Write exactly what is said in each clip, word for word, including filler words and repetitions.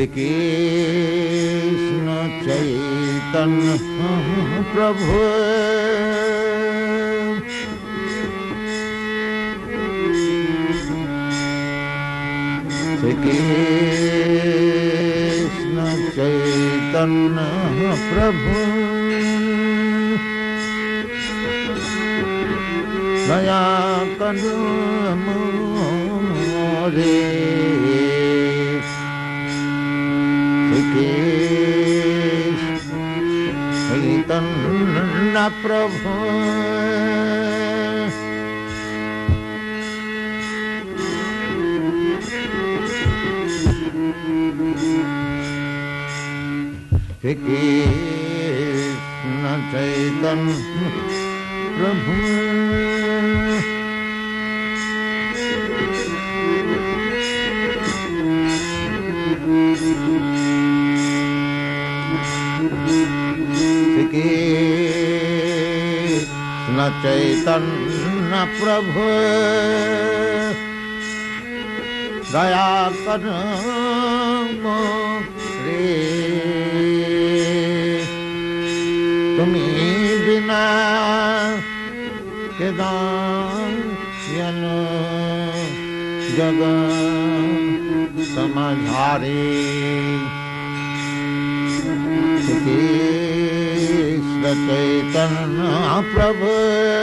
श्री कृष्ण चैतन्य प्रभु श्री कृष्ण चैतन्य प्रभु दया करो मोरे श्री कृष्ण चैतन्य प्रभु श्री कृष्ण चैतन्य प्रभु श्री कृष्ण चैतन्य प्रभु दया करो मोरे तुम्ही बिना के दान जग समझारे कृष्ण चैतन्य प्रभु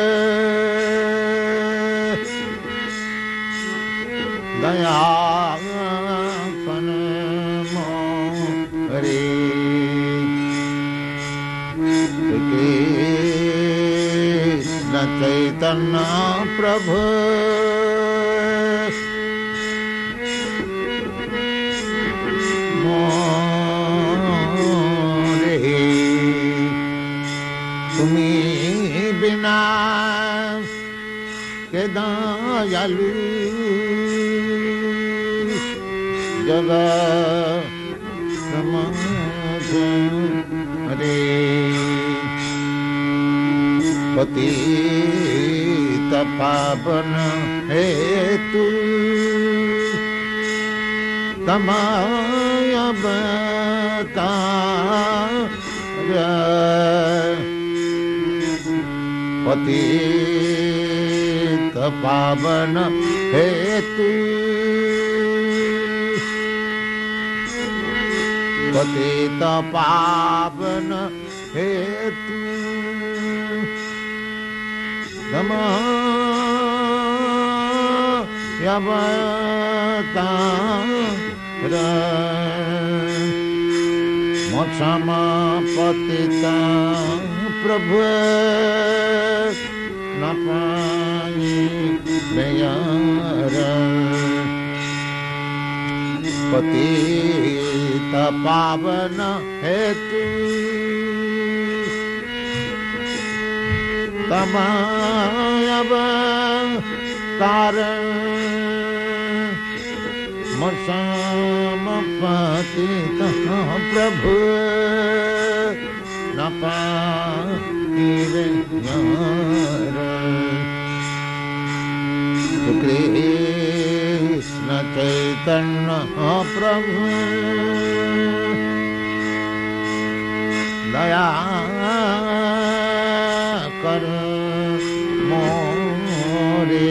दया कन मोरे कृष्ण चैतन्य प्रभु मोरे तुम्ही बिना के दयालु जग समझ रे पतित पावन हेतु तमाय अवतार पतित पावन हेतु पतित पावन हेतु तमाय अवतार मोक्षमा पतिता प्रभु न पाई दयार पतित पावन हेतु तमाय अवतार मोक्षम पतित प्रभु न पाइबे यार कृष्ण चैतन्य प्रभु दया कर मोरे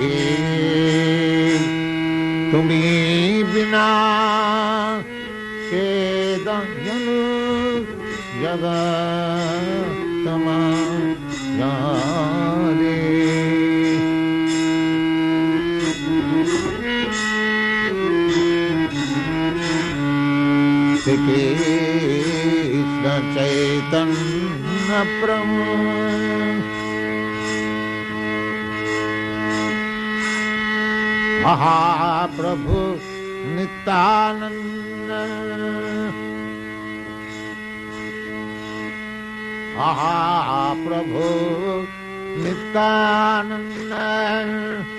तुम्ही बिना के दयन जगत मारे श्री कृष्ण चैतन्य प्रभु महाप्रभु नित्यानंद महाप्रभु नित्यानंद